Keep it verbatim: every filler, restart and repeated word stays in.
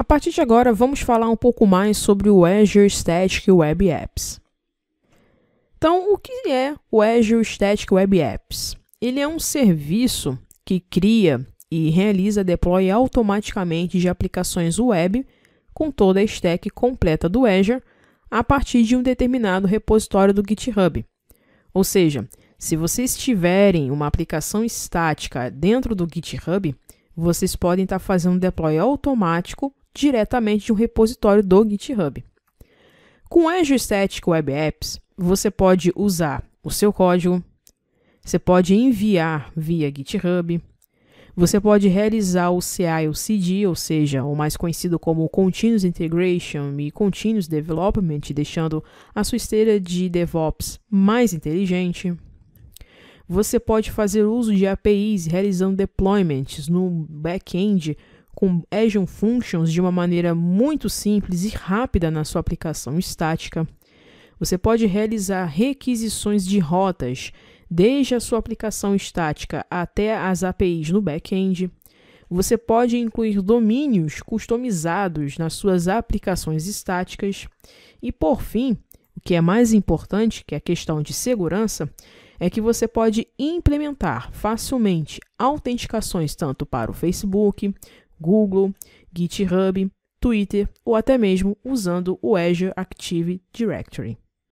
partir de agora, vamos falar um pouco mais sobre o Azure Static Web Apps. Então, o que é o Azure Static Web Apps? Ele é um serviço que cria e realiza deploy automaticamente de aplicações web com toda a stack completa do Azure a partir de um determinado repositório do GitHub. Ou seja, se vocês tiverem uma aplicação estática dentro do GitHub, vocês podem estar fazendo deploy automático diretamente de um repositório do GitHub. Com o Azure Static Web Apps, você pode usar o seu código, você pode enviar via GitHub, você pode realizar o C I ou C D, ou seja, o mais conhecido como Continuous Integration e Continuous Development, deixando a sua esteira de DevOps mais inteligente. Você pode fazer uso de A P Is realizando deployments no back-end com Azure Functions de uma maneira muito simples e rápida na sua aplicação estática. Você pode realizar requisições de rotas desde a sua aplicação estática até as A P Is no back-end. Você pode incluir domínios customizados nas suas aplicações estáticas. E, por fim, o que é mais importante, que é a questão de segurança, é que você pode implementar facilmente autenticações tanto para o Facebook, Google, GitHub, Twitter ou até mesmo usando o Azure Active Directory.